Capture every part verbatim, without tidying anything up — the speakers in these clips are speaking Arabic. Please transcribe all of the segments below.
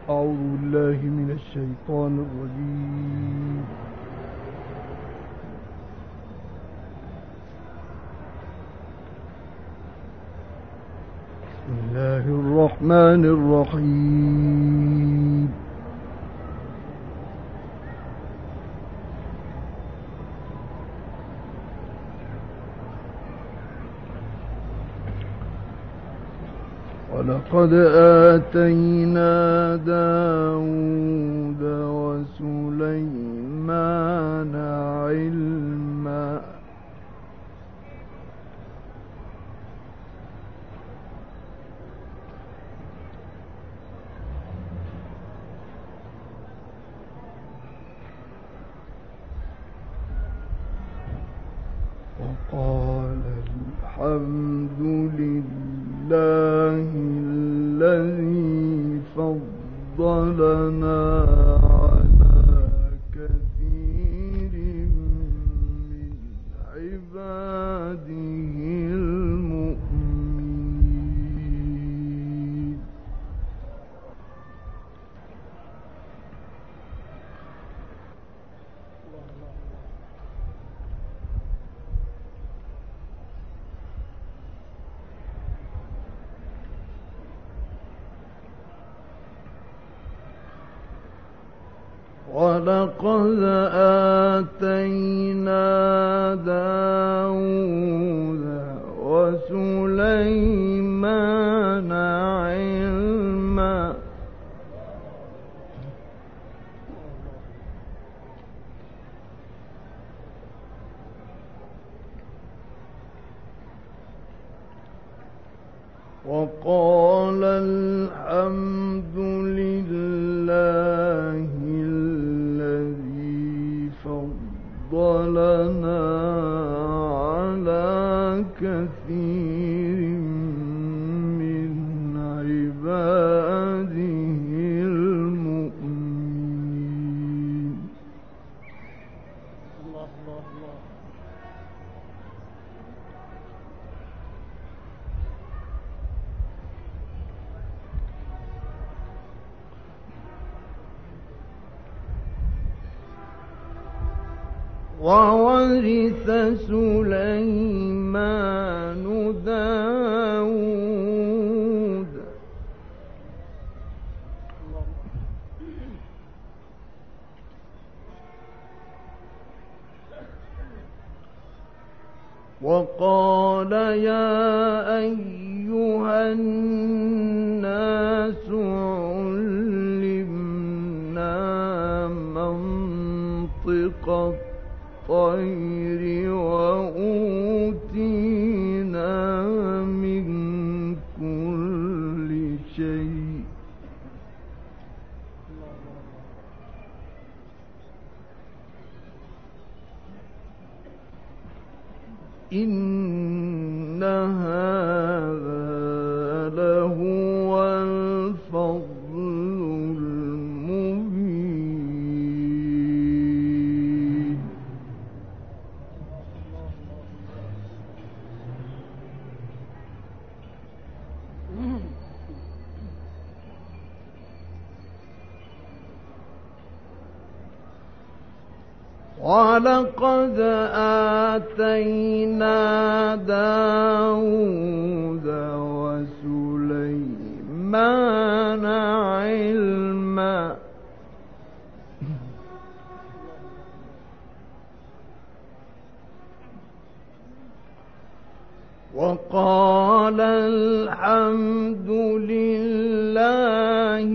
أعوذ بالله من الشيطان الرجيم. بسم الله الرحمن الرحيم. ولقد آتينا داود وسليمان علما وقال الحمد لله الذي فضلنا على كثير من عباده المؤمنين. ولقد آتينا داود وسليمان علما وقال الحمد لله الذي فضلنا على كثير من عباده المؤمنين. الله الله الله. وورث سليمان داود وقال يا أيها الناس علمنا منطق الطير وأوتينا من كل شيء إن هذا لهو الفضل المبين. ولقد آتينا داود وسليمان علما وقال الحمد لله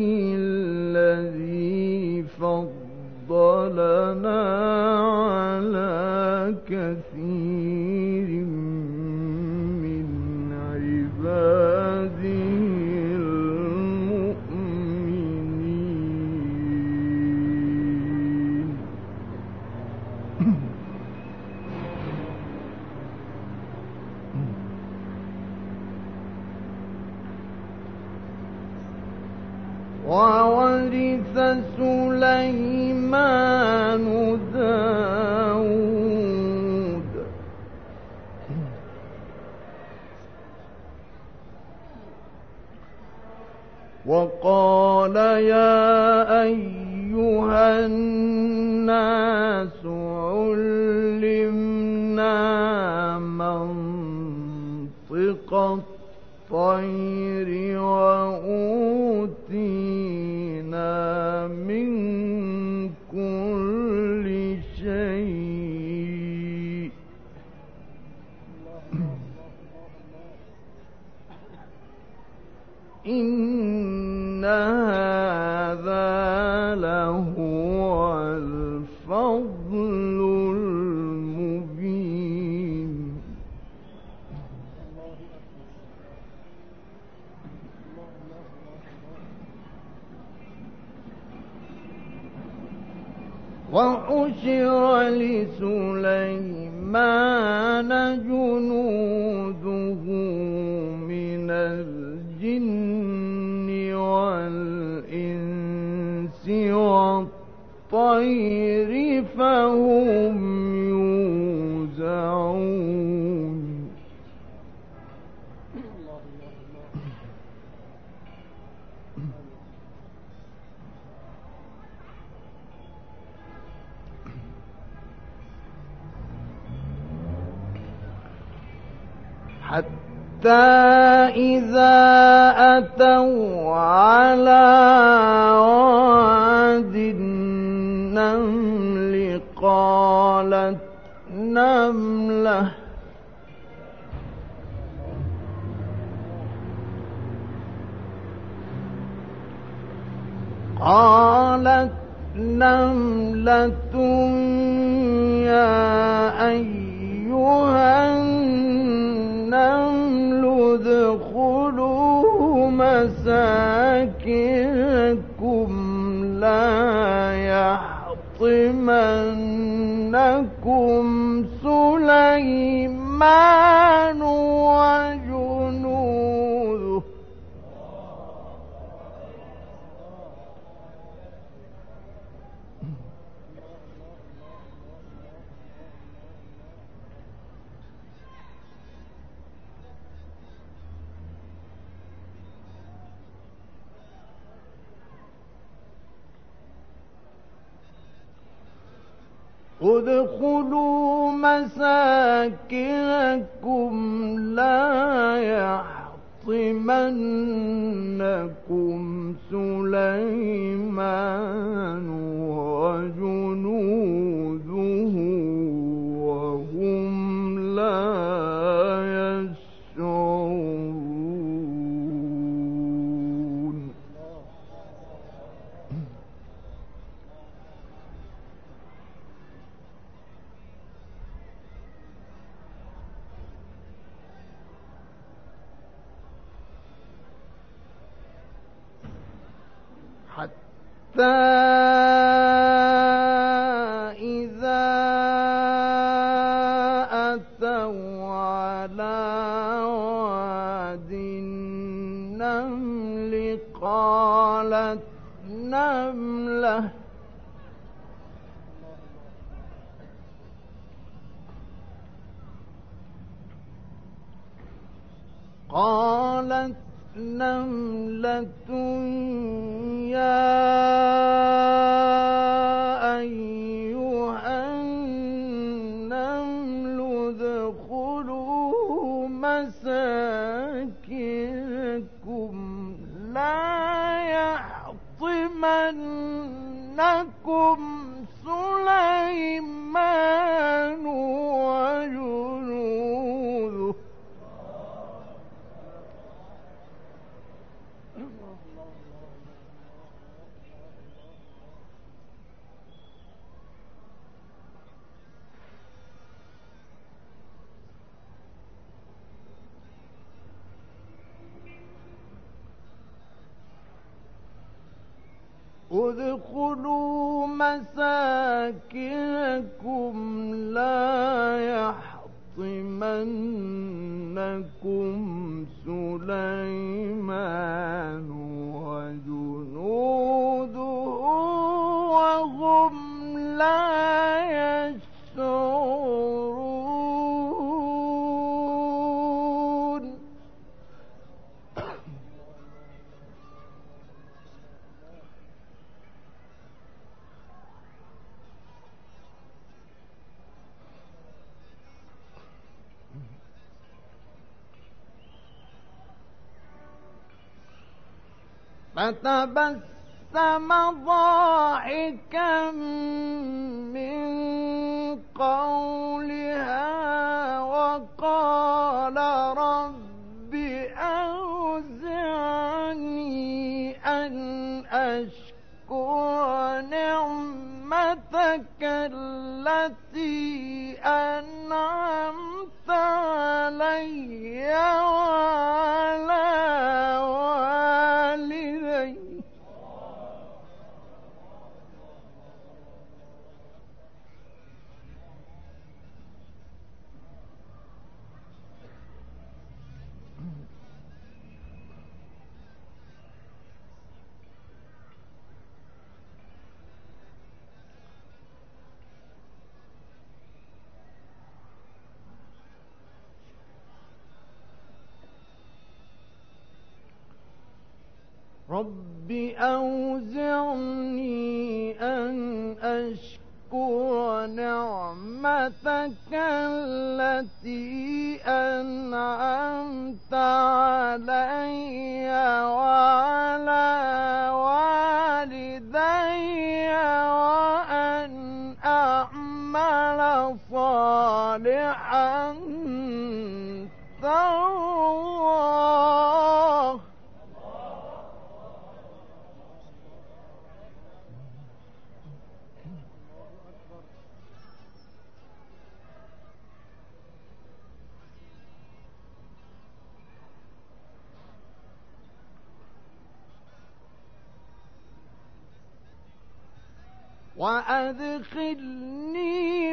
الذي فضلنا على كثير من عباده المؤمنين. وورث سليمان داود وقال قال يا أيها الناس علمنا منطق الطير وأوتينا من كل شيء إن هذا لهو الفضل المبين وحشر لسليمان جنوده من الجن والإنس والطير فهم يوزعون حتى إذا أتوا على واد النمل قالت نملة قالت نملة يا أيها النمل ادخلوا مساكنكم لا يحطمنكم سليمان وجنوده ادخلوا مساكنكم لا يحطمنكم سليمان وجنوده وهم لا يشعرون حتى إذا أتوا على واد النمل قالت نملة قالت نملة يا أيها النمل ادخلوا مساكنكم لا يحطمنكم سليمان وجنوده ادخلوا مساكنكم لا يحطمنكم سليمان وجنوده وهم لا يشعرون فتبسم ضاحكا من قولها وقال رب أوزعني أن أشكر نعمتك التي أنعمت علي وعلى والدي رب أوزعني أن أشكر نعمتك التي أنعمت علي وعلى والدي وأن أعمل صالحا ترضاه. وأدخلني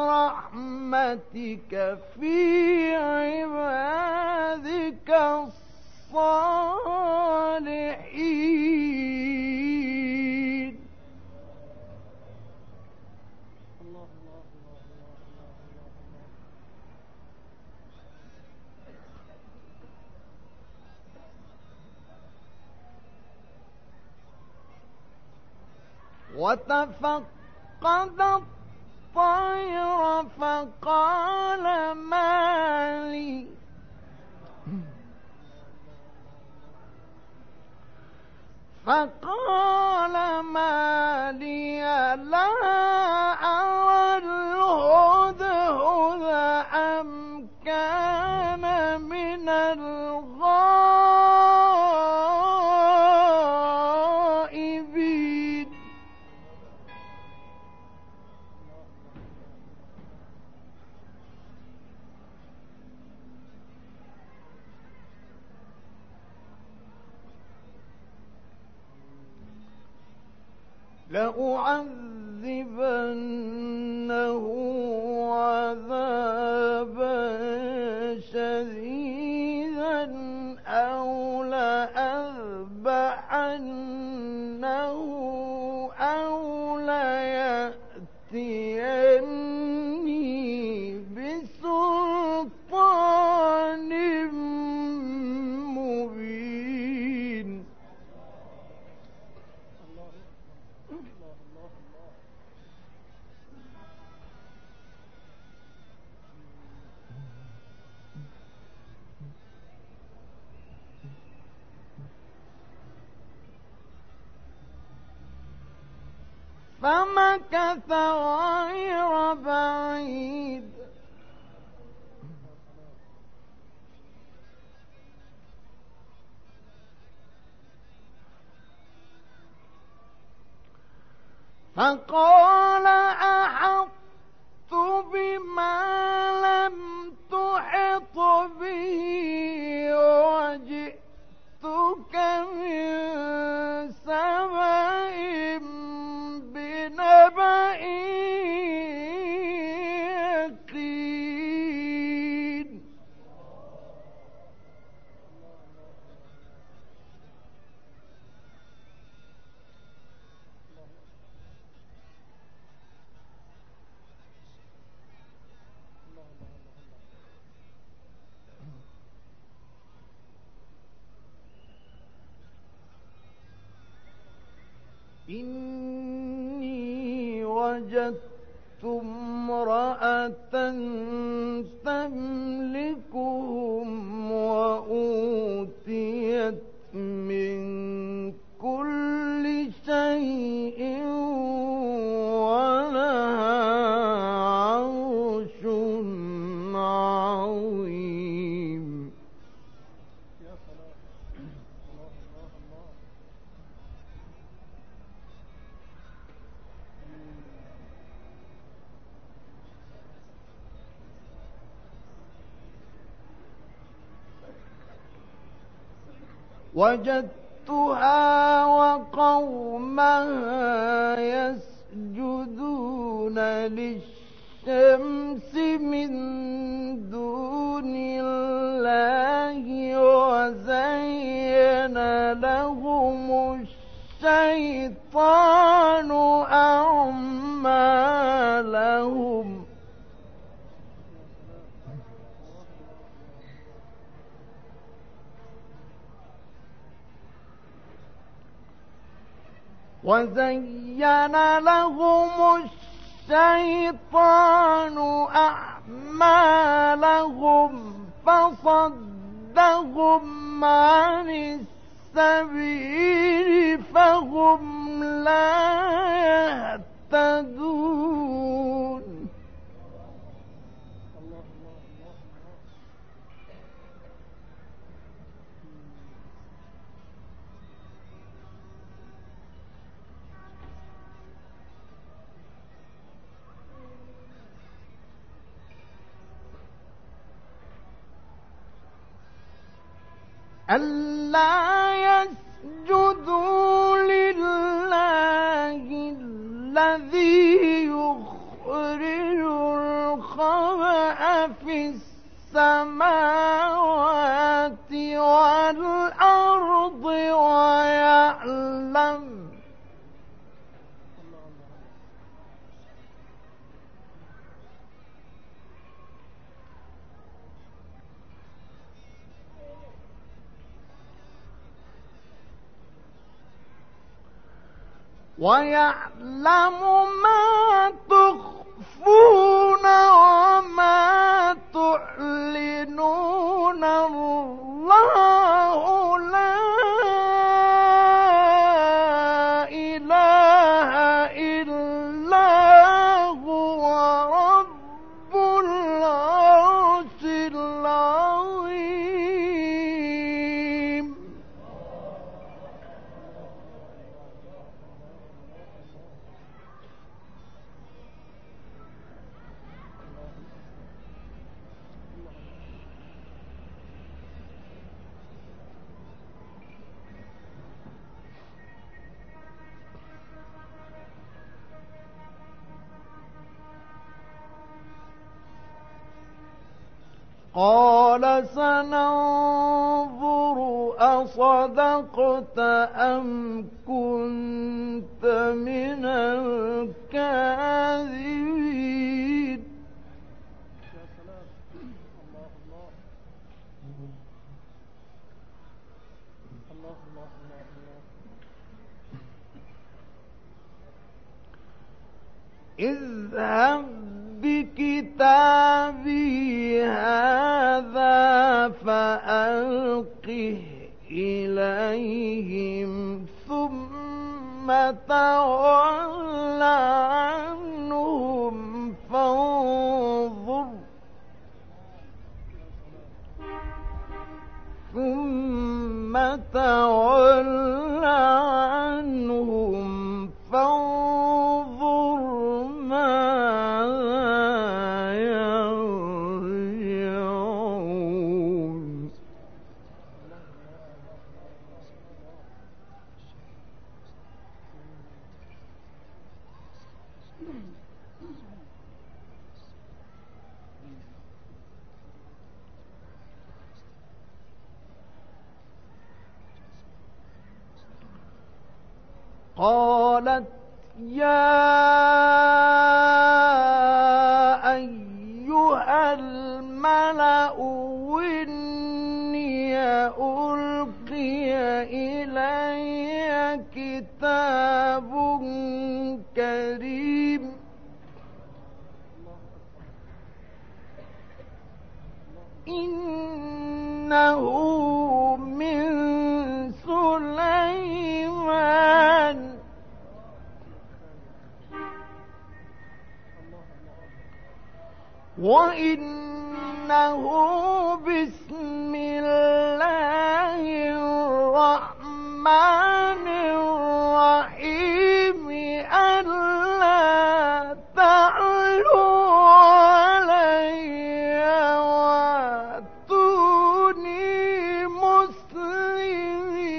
برحمتك في عبادك الصالحين. وتفقد الطير فقال ما لي فقال ما لي لا أرى الهدهد أم كان من الغائبين. لأعذبنه عذابا شديدا أو لأذبحنه أو ليأتيني بسلطان مبين. فمكث غير بعيد فقال أحطت بما لم تحط به وجئتك من سبأ بنبأ يقين. إني وجدت امرأة تملكهم وأوتيت من وجدتها وقومها يسجدون للشمس من دون الله وزين لهم الشيطان أعمالهم وزين لهم الشيطان أعمالهم فصدهم عن السبيل فهم لا يهتدون. ألا يسجدوا لله الذي يخرج الخبأ في السماوات والأرض ويعلم ويعلم ما تخفون وما تعلنون الله لا إله إلا هو رب العرش العظيم. قال سننظر أصدقت أم كنت من الكاذبين. اذهب بكتابي هذا فألقه إليهم ثم تول عنهم فانظر ثم تول عنهم فانظر ماذا يرجعون. قالت يا أيها الملأ إني ألقي إلي كتاب كريم إنه من سليمان وإنه بسم الله الرحمن الرحيم ألا تعلوا علي وأتوني مسلمين.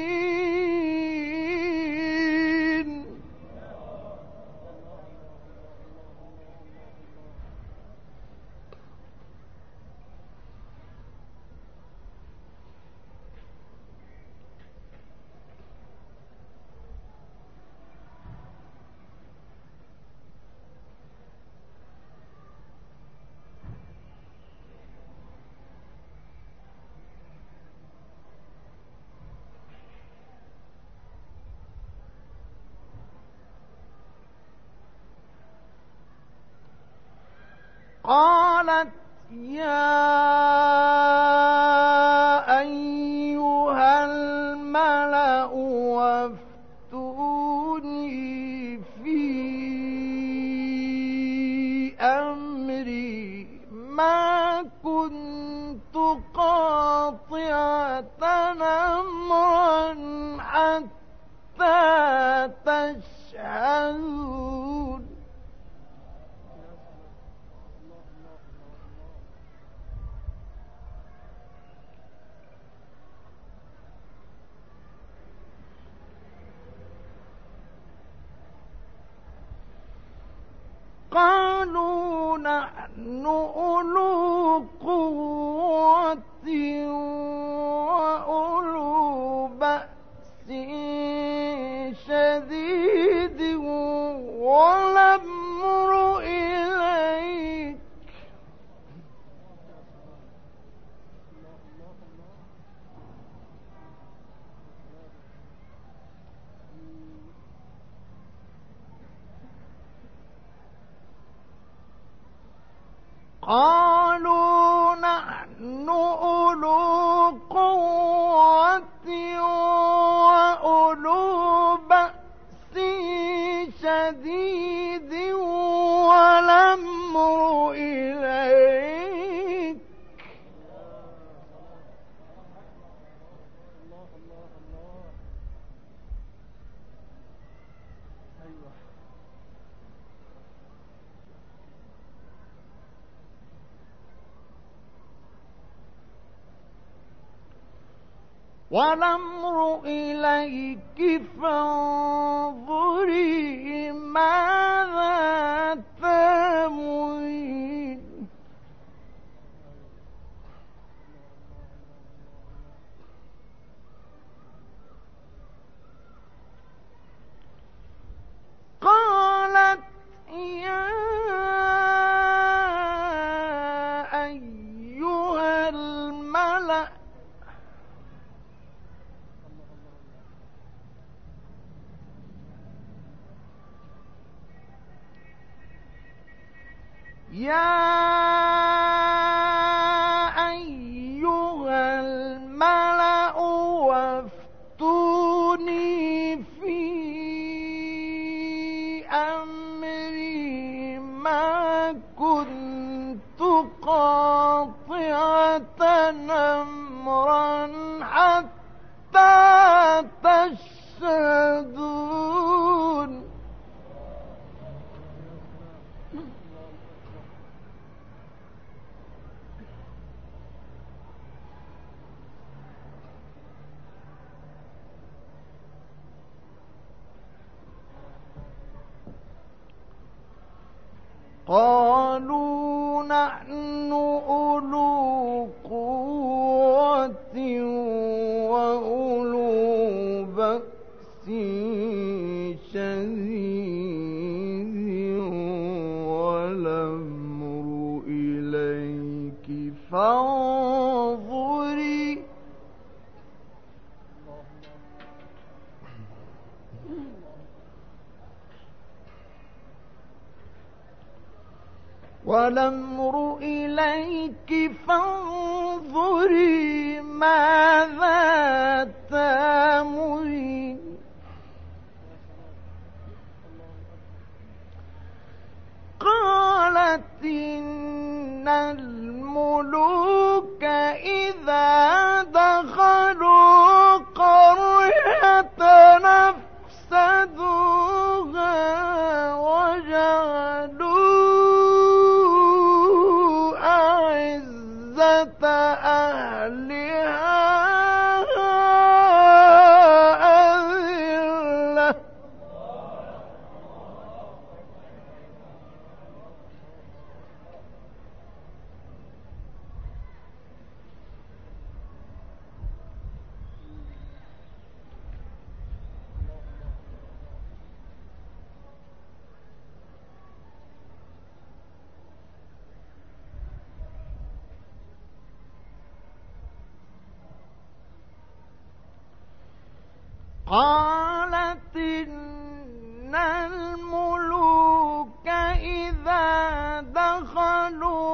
قالت يا أيها الملأ وافتوني في أمري ما كنت قاطعة أمرا حتى تشهدون. قالوا نحن أولو قوة وأولو بأس شديد والأمر إليك قالوا نحن أولو قوة وأولو بأس شديد والأمر إليك والأمر إليك فانظري ماذا تأمرين. قالت يا أيها الملأ يا أيها الملأ وافتوني في أمري ما كنت قاطعة أمرا حتى تشهدون. قالوا نحن أولو قوة وأولو بأس شديد والأمر إليك فانظري والأمر إليك فانظري ماذا تأمرين. قالت إن الملوك إذا دخلوا قرية نفسدوها وجعلوا أعزة أهلها أذلة. قالت إن الملوك إذا دخلوا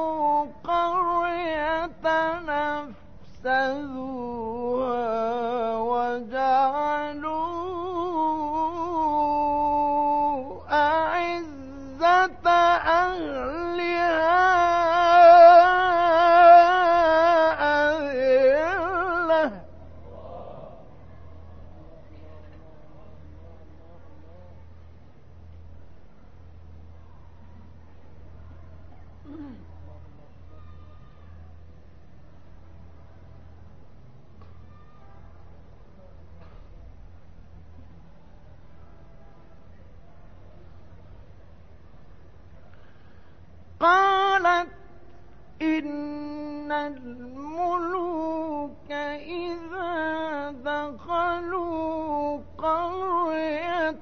إن الملوك إذا دخلوا قرية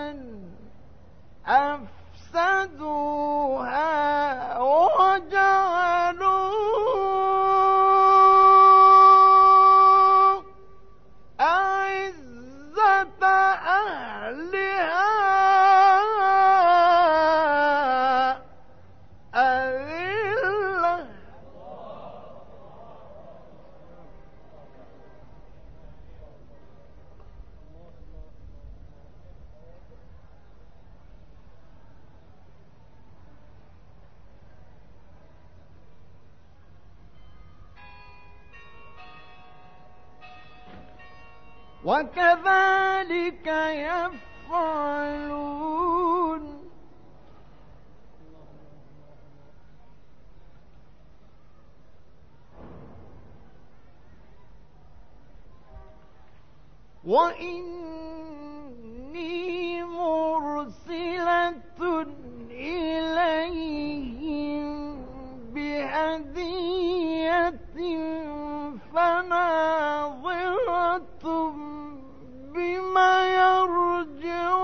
أفسدوها وجعلوا أعزة أهلها أذلة. وكذلك يفعلون. وإني مرسلة إليهم بهدية فناظرة بما يرجع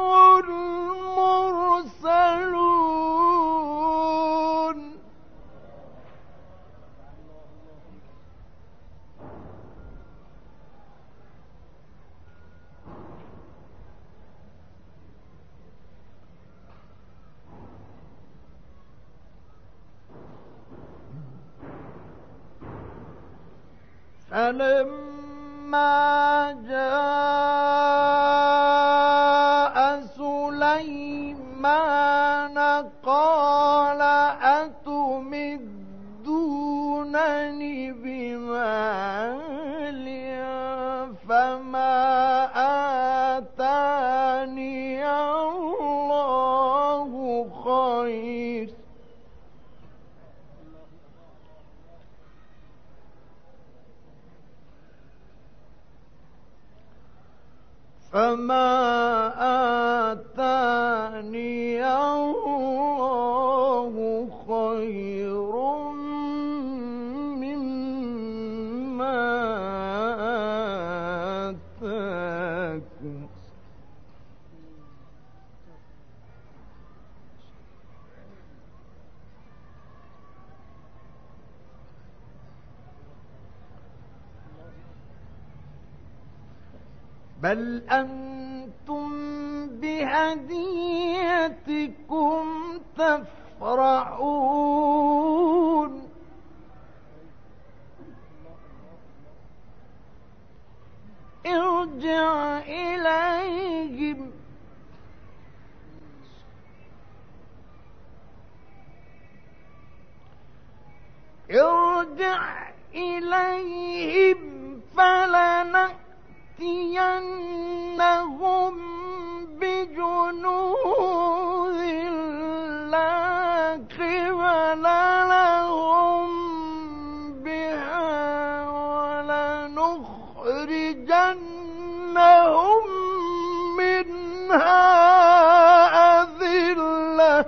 المرسلون. فلما جاء سليمان قال أتمدونني بمال فما آتاني الله خير فما آتاني الله خير مما آتاكم بل أنتم بهديتكم تفرحون. ارجع إليهم ارجع إليهم فلنأتينهم بجنود لا قبل لهم بها ولنخرجنهم منها أذلة.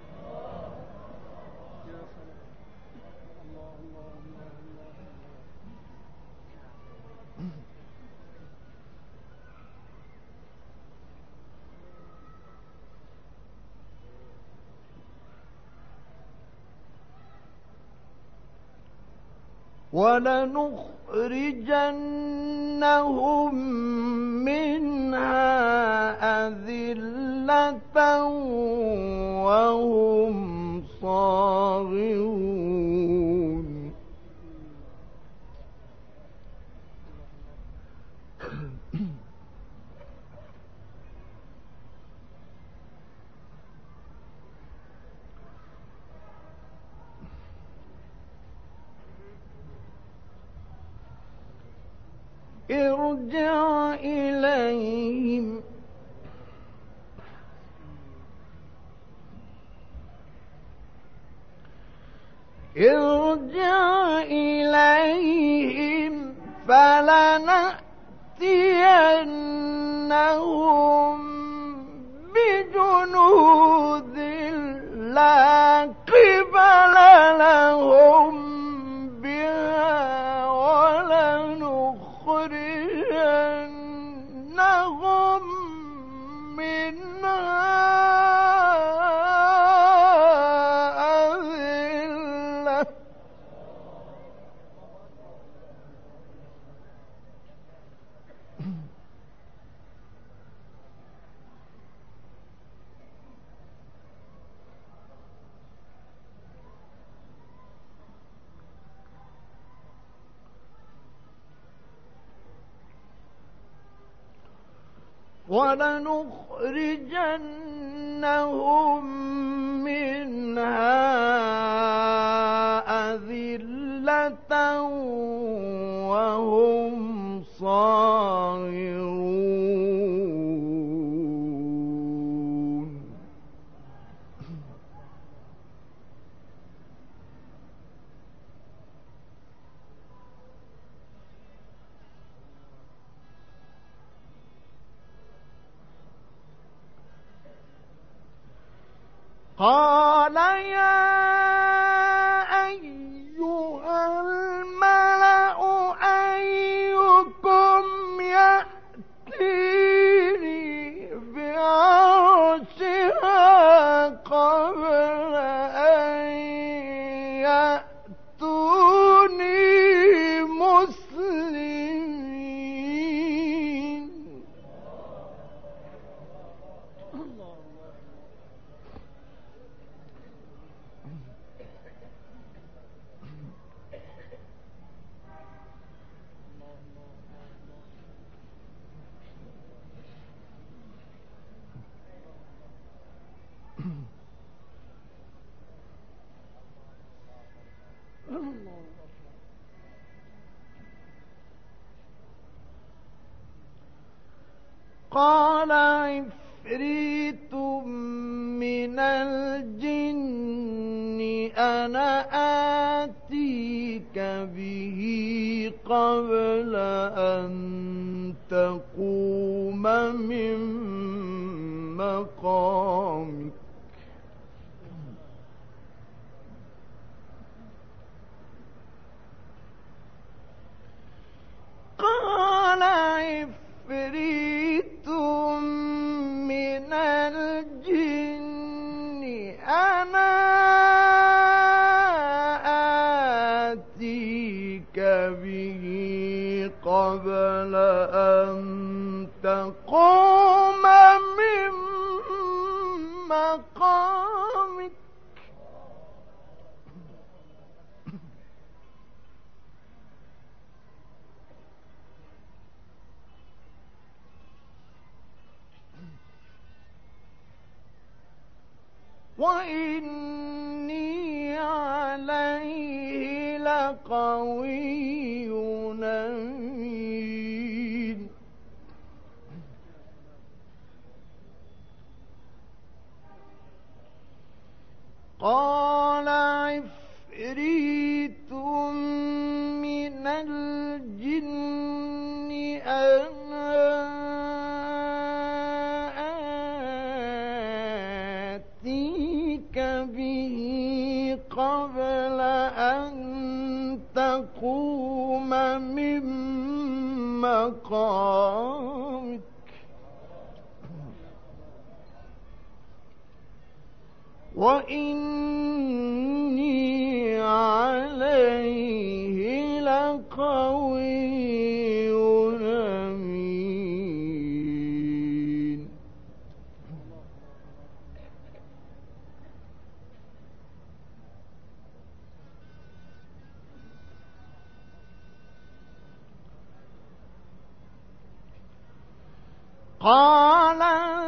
ولنخرجنهم منها أذلة وهم صاغرون. ارجع إليهم ارجع إليهم فلنأتينهم بجنود لا قبل لهم أذلة ولنخرجنهم منها أذلة وهم صاغرون قال يا أيها الملأ أيكم يأتيني بعرشها قبل أن يأتوني مسلمين قال عفريت من الجن أنا آتيك به قبل أن تقوم من مقامك قال عفريت من الجن أنا آتيك به قبل أن تقوم من مقامك وإني عليه لقوي أمين قال عفريت من الجن أنا آتيك به قبل أن تقوم من مقامك وإني عليه لقوي أمين قال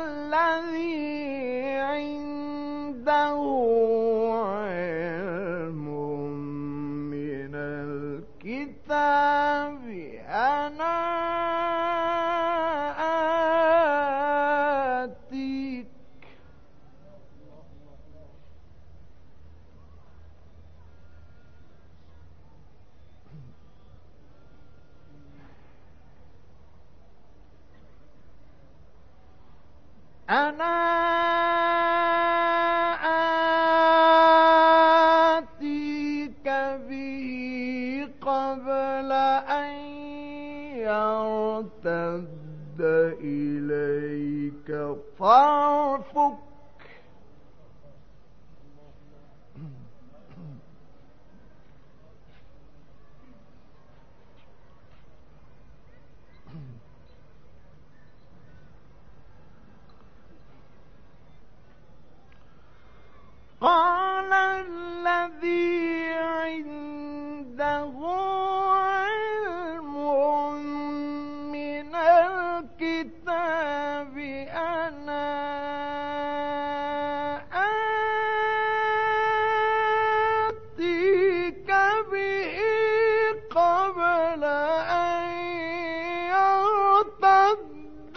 الذي عنده علم من الكتاب أنا آتيك أنا آتيك به قبل أن يرتد إليك طرفك طرفك قال الذي عنده علم من الكتاب أنا آتيك به قبل أن يرتد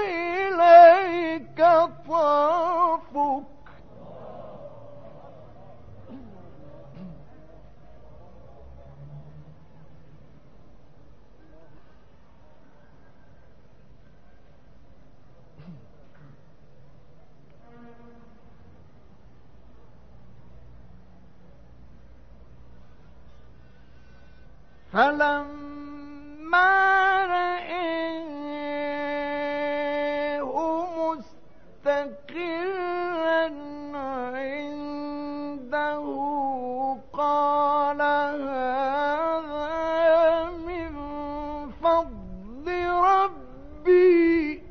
إليك طرفك فلما رأيه مستقرا عنده قال هذا من فضل ربي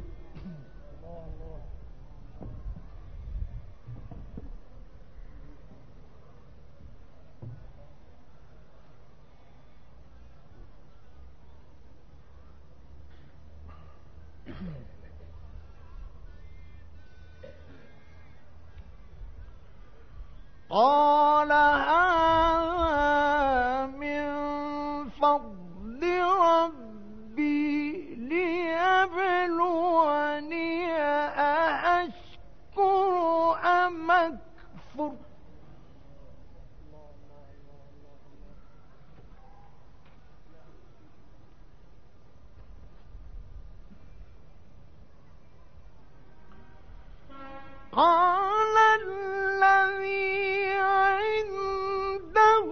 قال هذا من فضل ربي ليبلوني أأشكر أم أكفر قال الذي عنده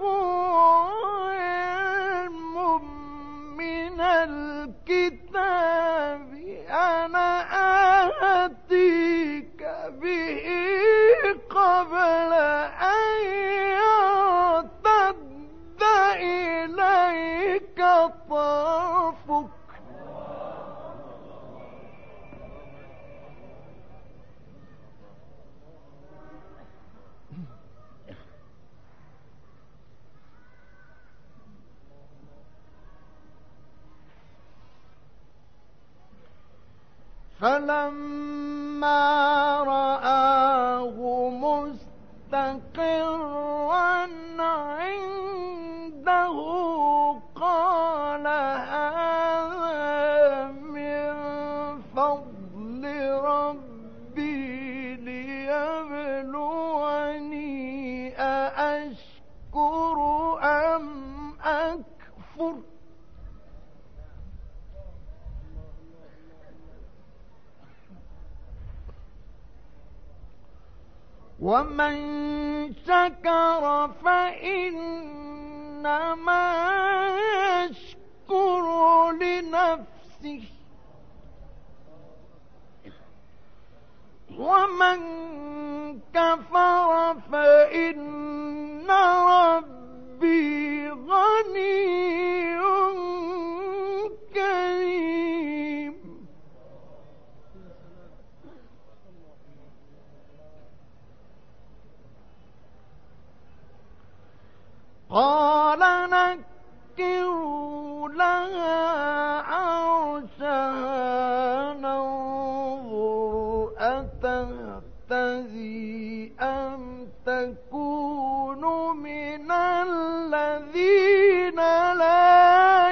علم من الكتاب أنا آتيك به قبل أن يرتد إليك طرفك فلما رآه مستقرا عنده قال هذا من فضل ربي ليبلوني أأشكر أم أكفر ومن شكر فإنما يشكر لنفسه ومن كفر فإن ربي غني كريم قال نكروا لها عرشها ننظر أتهتدي أم تكون من الذين لا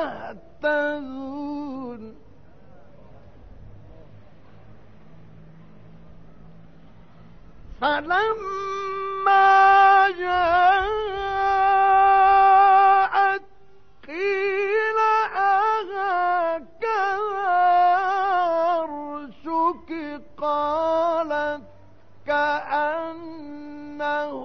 يهتدون فلما جاءت قيل أهكذا عرشك قالت كأنه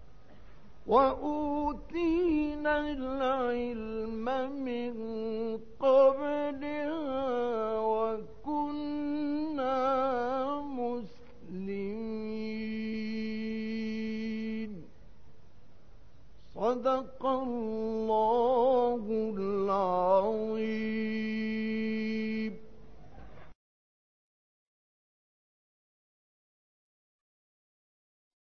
وأوتينا العلم من قبلها وكنا مسلمين. صدق الله